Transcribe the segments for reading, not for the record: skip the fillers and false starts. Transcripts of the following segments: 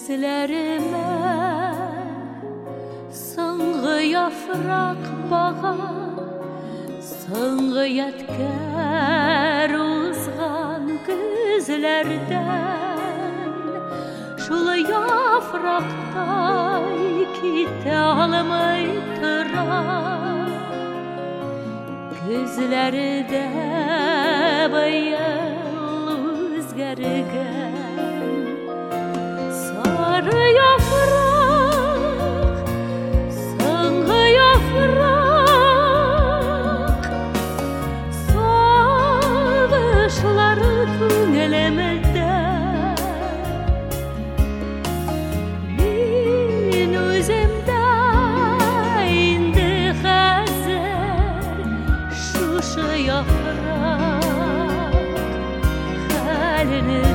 Күзләрімә соңғы яфрак баға, соңғы яткәр узган күзләрдән, шул яфрактай китә алмый тора. Күзләрдә быел үзгәргән сары яфрак, соңгы яфрак, сагышлары күңелемдә. Мин үземдә инде хәзер шушы яфрак хәлене.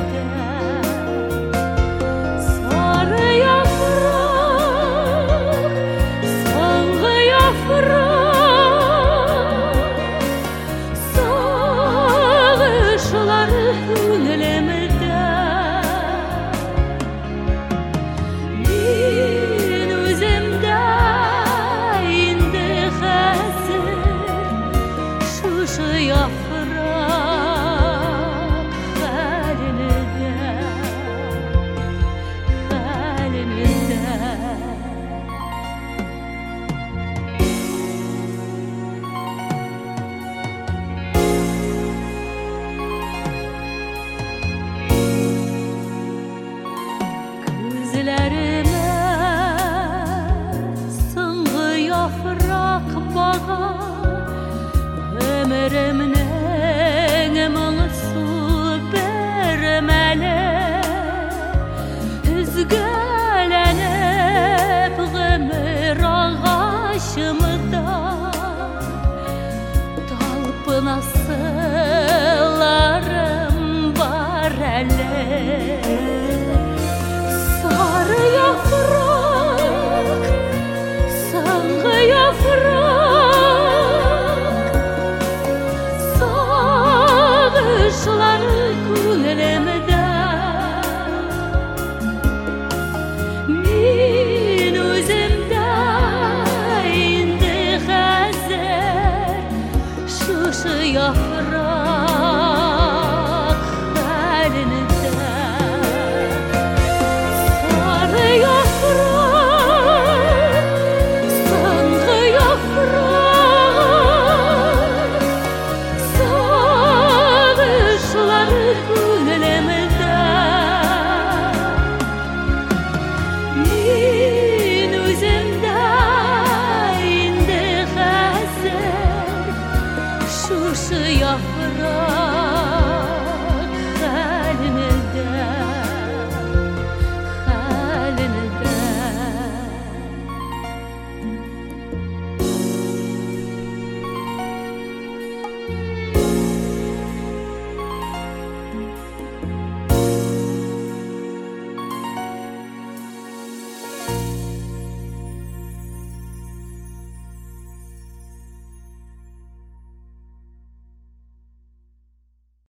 Күзләрімә соңгы яфрак баға, өміремнең моңсу бер мәле, өзгәләнеп гомер агачымда талпынасыларым бар әле. Сары яфрак, соңгы яфрак, сагышлары күңелемдә. Мин үземдә инде хәзер шушы яфрак